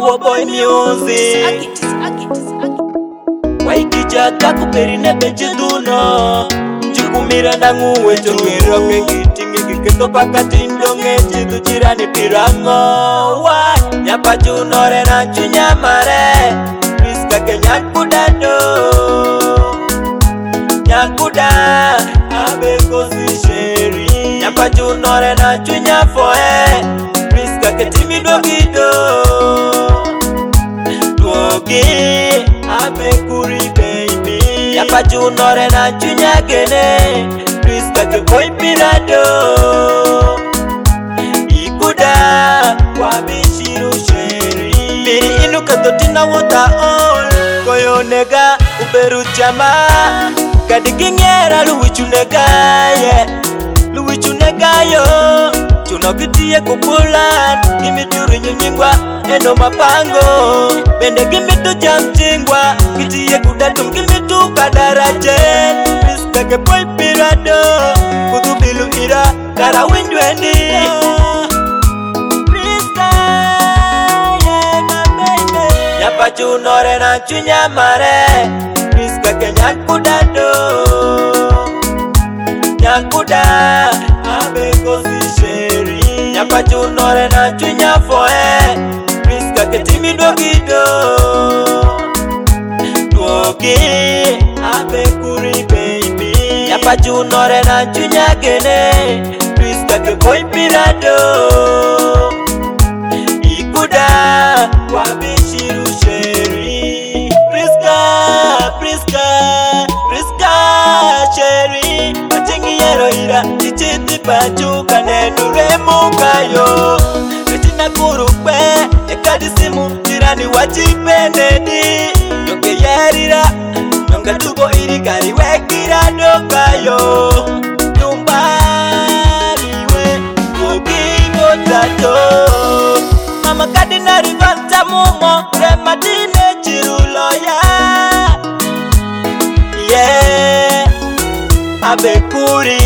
Poor boy music. Waikijaka kuperine benchiduno Njukumira nanguwe chongero kengitingi kiketo pakati ndonge chidu chirani pirango Nyapa chunore na chunyamare Riska ke nyakudado Nyakuda abe kosi sheri Nyapa chunore na chunyafoe Riska ke timido gido Duogi abe kuri baby Nyapa chunore na chunyagene Riska ke boy pirado Ikuda wabishiru sheri Miri inu katotina wota all Koyo nega uberu chama Kadigingera luwichunega yeah Luwichunega yo Chunokitie kupulan Kimituri nyingwa eno mapango Bende kimitu jamtingwa Kitie kudatum kimitu kadaraje Riska ke boy pirado Kutubilu ira Dara windwendi Riska yeah my baby Nyapa chunore na chunyamare Riska ke nyakudado Nyakuda abe kosi sheri Nyapa chunore na chunyafoe Riska ke timido gido Duogi abe kuri baby Nyapa chunore na chunyagene Riska ke boy pirado Ikuda wabishiru sheri Priska sheri Machengi yero ira Chichiti pachuka nenure mukayo Retina kurupe Ekadi simu jirani wachipenedi Yoke yerira Nyonga tubo iri gari wekira dokayo Nyumbaniwe Ukibo tato Mama kadina rivanta mumo Rematine chiruloya Yeah Abekuri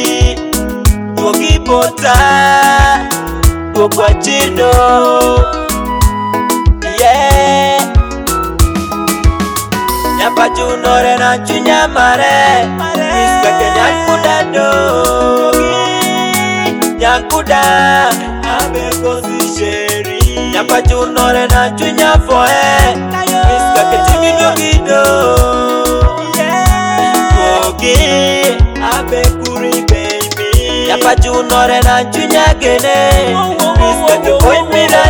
Tuokipota Tuokwachino Yeah Nyapa chunore na chunyamare Riska ke nyakudado Nyakuda abekosi sheri Nyapa chunore na chunyafoe Riska ke timido gido Tuogi abe kuri baby Nyapa chunore na chunyagene Riska ke boy pirado